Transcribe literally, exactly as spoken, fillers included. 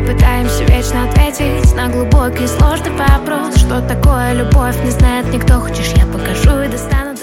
пытаемся вечно ответить на глубокий и сложный вопрос: что такое любовь, не знает никто. Хочешь, я покажу и достану